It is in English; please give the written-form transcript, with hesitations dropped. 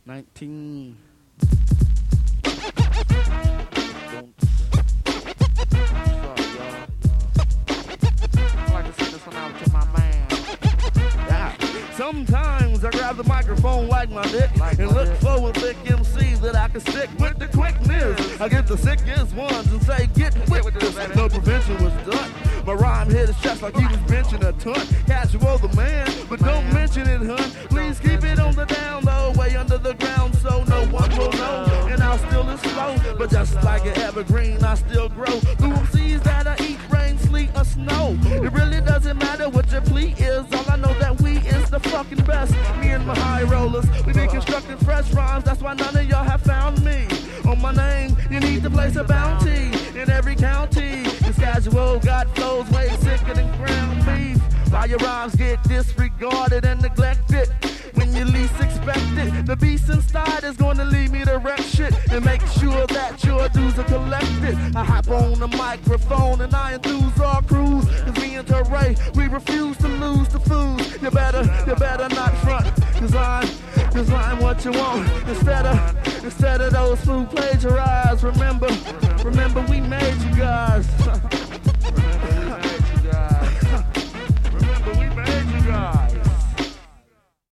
19. Sometimes I grab the microphone like my dick and look for a thick MC that I can stick with the quickness. I get the sickest ones and say, get with this. No prevention was done. My rhyme hit his chest like he was benching a ton. Casual the man, but don't mention it, hun. Please keep it on the down low, way under the ground so no one will know. And I'll still is slow, but just like an evergreen, I still grow. Through seas that I eat, rain, sleet, or snow. It really doesn't matter what your plea is. All I know that we is the fucking best. Me and my high rollers, we be constructing fresh rhymes. That's why none of y'all have found me. On my name, you need to place a bounty in every county. This casual got flows way sicker than ground beef. While your rhymes get disregarded and neglected when you least expect it. The beast inside is gonna lead me to wreck shit and make sure that your dues are collected. I hop on the microphone and I enthuse our crews. Cause me and Teray, we refuse to lose the food. You better not front, cause I'm what you want. Instead of those who plagiarize, remember we made you guys.